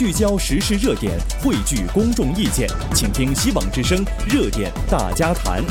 聚焦时事热点，汇聚公众意见，请听希望之声热点大家谈。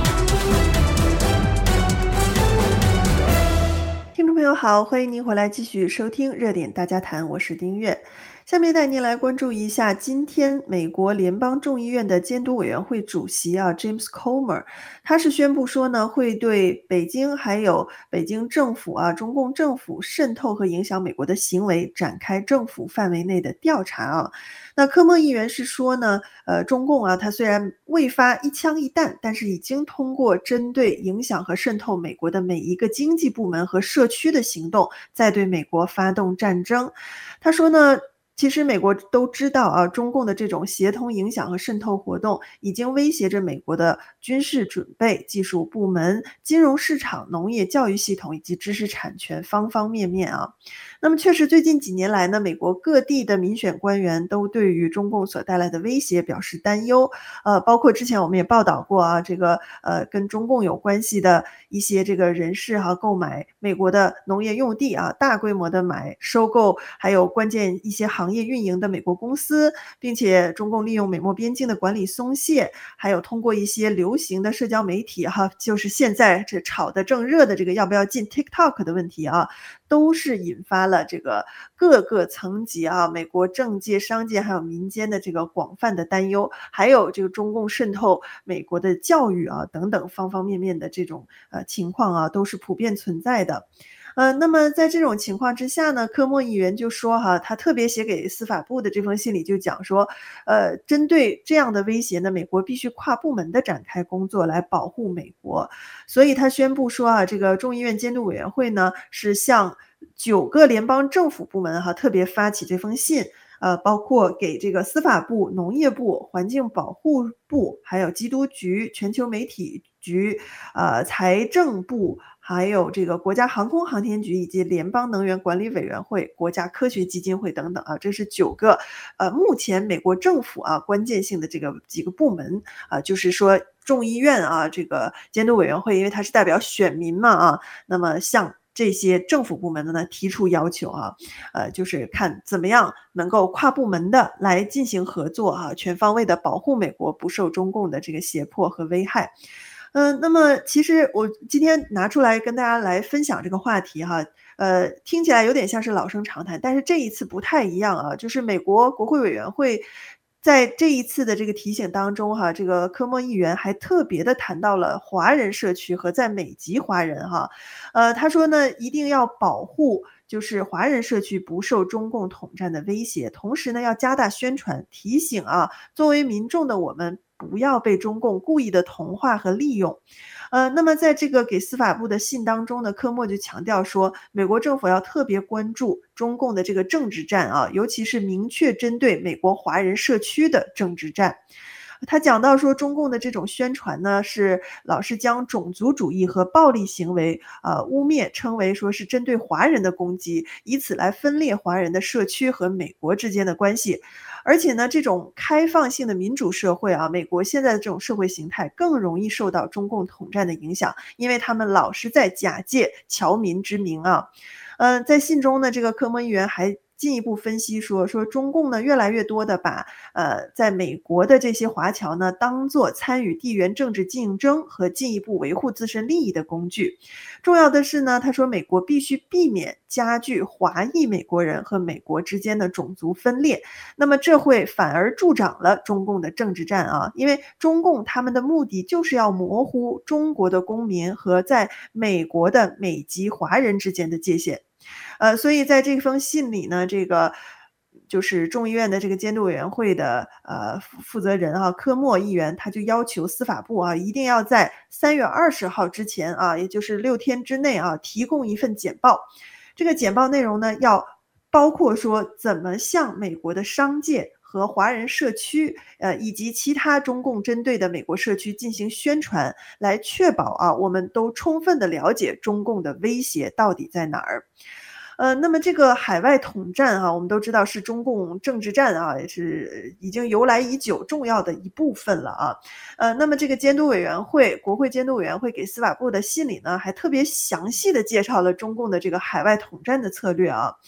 听众朋友好，欢迎您回来继续收听热点大家谈，我是丁月。下面带您来关注一下今天美国联邦众议院的监督委员会主席James Comer， 他是宣布说呢，会对北京还有北京政府中共政府渗透和影响美国的行为展开政府范围内的调查。那科莫议员是说呢，中共他虽然未发一枪一弹，但是已经通过针对影响和渗透美国的每一个经济部门和社区的行动，在对美国发动战争。他说呢，其实美国都知道中共的这种协同影响和渗透活动已经威胁着美国的军事准备、技术部门、金融市场、农业、教育系统以及知识产权方方面面。那么确实最近几年来呢，美国各地的民选官员都对于中共所带来的威胁表示担忧，包括之前我们也报道过这个跟中共有关系的一些这个人士购买美国的农业用地大规模的收购，还有关键一些行业运营的美国公司，并且中共利用美墨边境的管理松懈，还有通过一些流行的社交媒体就是现在这炒得正热的这个要不要进 TikTok 的问题都是引发了这个各个层级美国政界、商界还有民间的这个广泛的担忧，还有这个中共渗透美国的教育等等方方面面的这种情况都是普遍存在的。那么在这种情况之下呢，科莫议员就说他特别写给司法部的这封信里就讲说，针对这样的威胁呢，美国必须跨部门的展开工作来保护美国。所以他宣布说这个众议院监督委员会呢是向9个联邦政府部门特别发起这封信，包括给这个司法部、农业部、环境保护部，还有缉毒局、全球媒体局、财政部，还有这个国家航空航天局以及联邦能源管理委员会、国家科学基金会等等这是9个目前美国政府关键性的这个几个部门就是说众议院这个监督委员会，因为它是代表选民嘛那么向这些政府部门呢提出要求就是看怎么样能够跨部门的来进行合作全方位的保护美国不受中共的这个胁迫和危害。那么其实我今天拿出来跟大家来分享这个话题听起来有点像是老生常谈，但是这一次不太一样就是美国国会委员会在这一次的这个提醒当中这个科莫议员还特别的谈到了华人社区和在美籍华人他说呢，一定要保护就是华人社区不受中共统战的威胁，同时呢要加大宣传，提醒作为民众的我们不要被中共故意的同化和利用。那么在这个给司法部的信当中呢，科莫就强调说，美国政府要特别关注中共的这个政治战尤其是明确针对美国华人社区的政治战。他讲到说，中共的这种宣传呢，是老是将种族主义和暴力行为污蔑，称为说是针对华人的攻击，以此来分裂华人的社区和美国之间的关系。而且呢，这种开放性的民主社会美国现在的这种社会形态更容易受到中共统战的影响，因为他们老是在假借侨民之名在信中呢，这个科莫议员还进一步分析说中共呢越来越多的把在美国的这些华侨呢当作参与地缘政治竞争和进一步维护自身利益的工具。重要的是呢，他说美国必须避免加剧华裔美国人和美国之间的种族分裂，那么这会反而助长了中共的政治战因为中共他们的目的就是要模糊中国的公民和在美国的美籍华人之间的界限。所以在这封信里呢，这个就是众议院的这个监督委员会的负责人科莫议员，他就要求司法部一定要在3月20号之前也就是6天之内提供一份简报。这个简报内容呢，要包括说怎么向美国的商界和华人社区以及其他中共针对的美国社区进行宣传，来确保我们都充分的了解中共的威胁到底在哪儿。那么这个海外统战我们都知道是中共政治战也是已经由来已久重要的一部分了那么这个监督委员会，国会监督委员会给司法部的信里呢，还特别详细的介绍了中共的这个海外统战的策略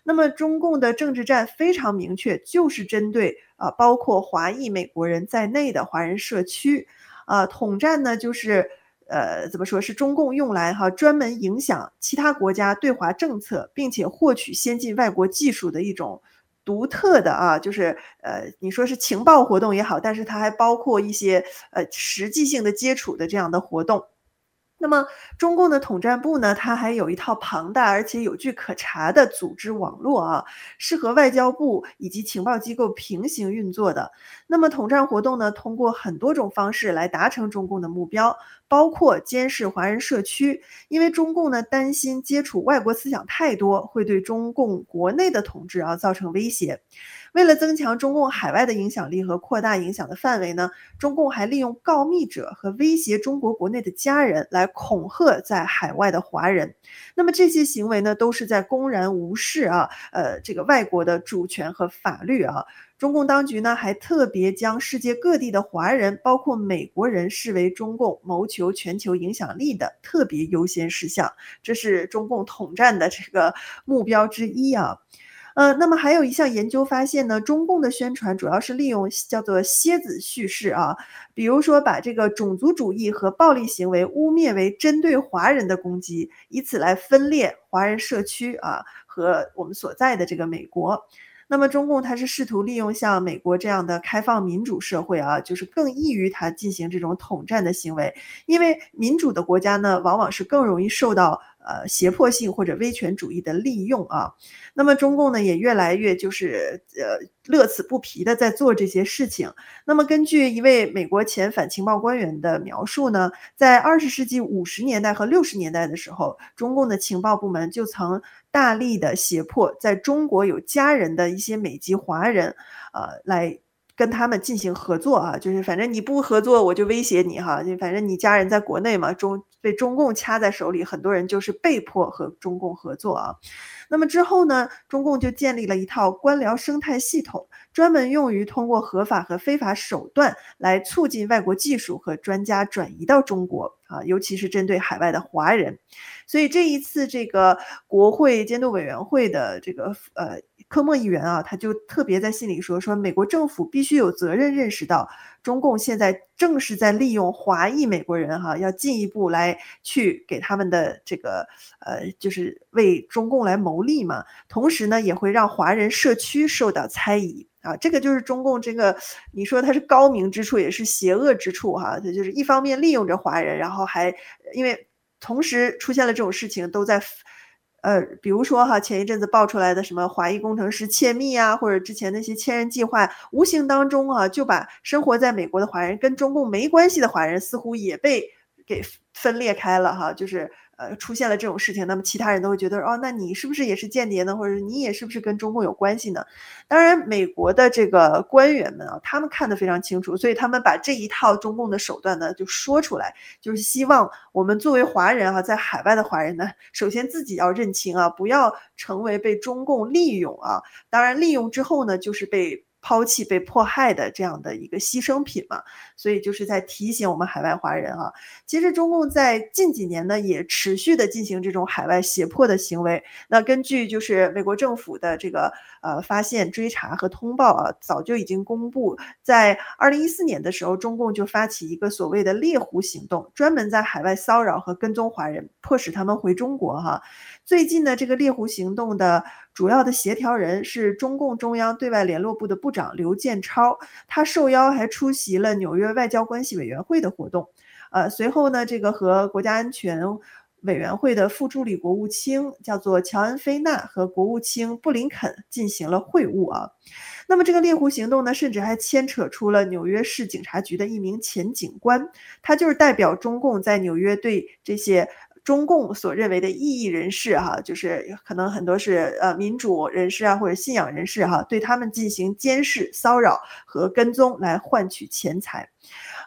那么中共的政治战非常明确，就是针对包括华裔美国人在内的华人社区。统战呢就是怎么说是中共用来专门影响其他国家对华政策，并且获取先进外国技术的一种独特的就是你说是情报活动也好，但是它还包括一些实际性的接触的这样的活动。那么中共的统战部呢，它还有一套庞大而且有据可查的组织网络，是和外交部以及情报机构平行运作的。那么统战活动呢，通过很多种方式来达成中共的目标，包括监视华人社区，因为中共呢担心接触外国思想太多，会对中共国内的统治造成威胁。为了增强中共海外的影响力和扩大影响的范围呢，中共还利用告密者和威胁中国国内的家人来恐吓在海外的华人。那么这些行为呢，都是在公然无视这个外国的主权和法律。中共当局呢，还特别将世界各地的华人，包括美国人，视为中共谋求全球影响力的特别优先事项，这是中共统战的这个目标之一。那么还有一项研究发现呢，中共的宣传主要是利用叫做蝎子叙事，比如说把这个种族主义和暴力行为污蔑为针对华人的攻击，以此来分裂华人社区和我们所在的这个美国。那么中共它是试图利用像美国这样的开放民主社会就是更易于它进行这种统战的行为，因为民主的国家呢，往往是更容易受到胁迫性或者威权主义的利用。那么中共呢也越来越就是乐此不疲的在做这些事情。那么根据一位美国前反情报官员的描述呢，在20世纪50年代和60年代的时候，中共的情报部门就曾大力的胁迫在中国有家人的一些美籍华人来跟他们进行合作，就是反正你不合作我就威胁你，反正你家人在国内嘛，被中共掐在手里，很多人就是被迫和中共合作。那么之后呢，中共就建立了一套官僚生态系统，专门用于通过合法和非法手段来促进外国技术和专家转移到中国，尤其是针对海外的华人。所以这一次这个国会监督委员会的这个科莫议员他就特别在信里说美国政府必须有责任认识到，中共现在正是在利用华裔美国人要进一步来去给他们的这个就是为中共来谋利嘛，同时呢也会让华人社区受到猜疑。这个就是中共这个你说它是高明之处也是邪恶之处它就是一方面利用着华人，然后还因为同时出现了这种事情都在比如说前一阵子爆出来的什么华裔工程师窃密或者之前那些千人计划，无形当中就把生活在美国的华人跟中共没关系的华人似乎也被给分裂开了就是出现了这种事情，那么其他人都会觉得那你是不是也是间谍呢？或者你也是不是跟中共有关系呢？当然美国的这个官员们他们看得非常清楚，所以他们把这一套中共的手段呢就说出来，就是希望我们作为华人在海外的华人呢，首先自己要认清不要成为被中共利用当然利用之后呢，就是被抛弃被迫害的这样的一个牺牲品嘛，所以就是在提醒我们海外华人其实中共在近几年呢也持续的进行这种海外胁迫的行为。那根据就是美国政府的这个发现追查和通报早就已经公布，在2014年的时候，中共就发起一个所谓的猎狐行动，专门在海外骚扰和跟踪华人，迫使他们回中国最近呢，这个猎狐行动的主要的协调人是中共中央对外联络部的部长刘建超，他受邀还出席了纽约外交关系委员会的活动。随后呢，这个和国家安全委员会的副助理国务卿叫做乔恩·菲纳和国务卿布林肯进行了会晤那么这个猎狐行动呢，甚至还牵扯出了纽约市警察局的一名前警官，他就是代表中共在纽约对这些中共所认为的异议人士就是可能很多是民主人士或者信仰人士对他们进行监视、骚扰和跟踪来换取钱财。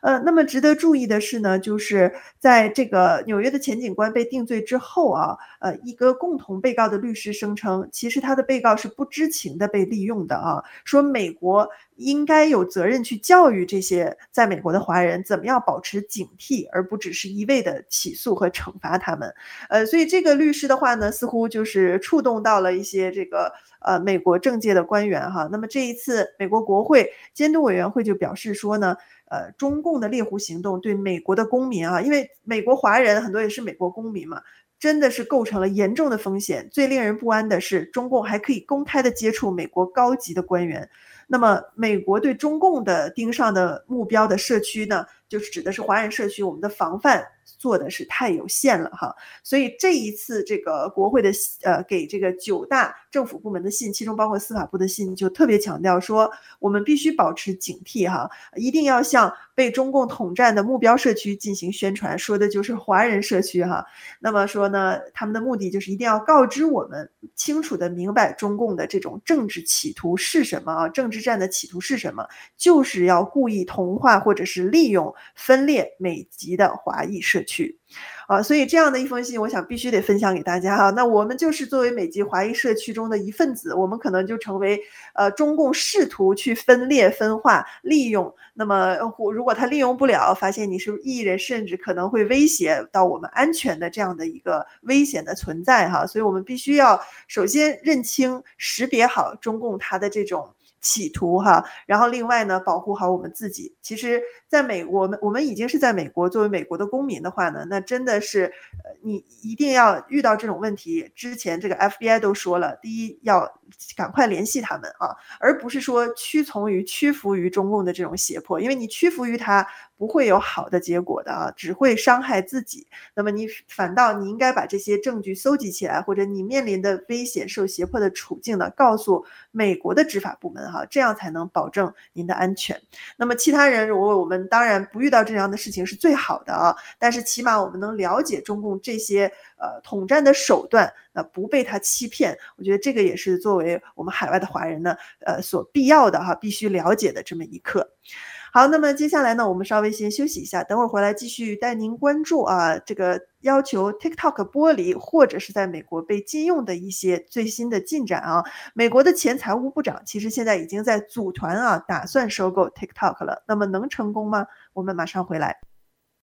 那么值得注意的是呢，就是在这个纽约的前警官被定罪之后啊，一个共同被告的律师声称，其实他的被告是不知情的被利用的啊，说美国应该有责任去教育这些在美国的华人怎么样保持警惕，而不只是一味的起诉和惩罚他们。所以这个律师的话呢，似乎就是触动到了一些这个美国政界的官员哈。那么这一次美国国会监督委员会就表示说呢，中共的猎狐行动对美国的公民啊，因为美国华人很多也是美国公民嘛，真的是构成了严重的风险。最令人不安的是，中共还可以公开的接触美国高级的官员。那么美国对中共的盯上的目标的社区呢，就是指的是华人社区，我们的防范做的是太有限了哈。所以这一次这个国会的给这个9大政府部门的信，其中包括司法部的信，就特别强调说，我们必须保持警惕哈，一定要向被中共统战的目标社区进行宣传，说的就是华人社区哈。那么说呢，他们的目的就是一定要告知我们，清楚的明白中共的这种政治企图是什么啊，政治战的企图是什么，就是要故意同化或者是利用分裂美籍的华裔社区。所以这样的一封信我想必须得分享给大家哈。那我们就是作为美籍华裔社区中的一份子，我们可能就成为中共试图去分裂分化利用，那么如果他利用不了，发现你是异议人，甚至可能会威胁到我们安全的这样的一个危险的存在哈。所以我们必须要首先认清识别好中共它的这种企图哈，然后另外呢，保护好我们自己。其实在美国，我们已经是在美国，作为美国的公民的话呢，那真的是你一定要遇到这种问题之前，这个 FBI 都说了，第一要赶快联系他们啊，而不是说屈服于中共的这种胁迫，因为你屈服于他不会有好的结果的啊，只会伤害自己。那么你反倒你应该把这些证据搜集起来，或者你面临的危险受胁迫的处境呢，告诉美国的执法部门哈，这样才能保证您的安全。那么其他人如果我们当然不遇到这样的事情是最好的啊，但是起码我们能了解中共这些统战的手段，不被他欺骗，我觉得这个也是作为我们海外的华人呢所必要的哈，必须了解的这么一课。好，那么接下来呢，我们稍微先休息一下，等会儿回来继续带您关注啊，这个要求 TikTok 剥离或者是在美国被禁用的一些最新的进展啊。美国的前财务部长其实现在已经在组团啊，打算收购 TikTok 了，那么能成功吗？我们马上回来。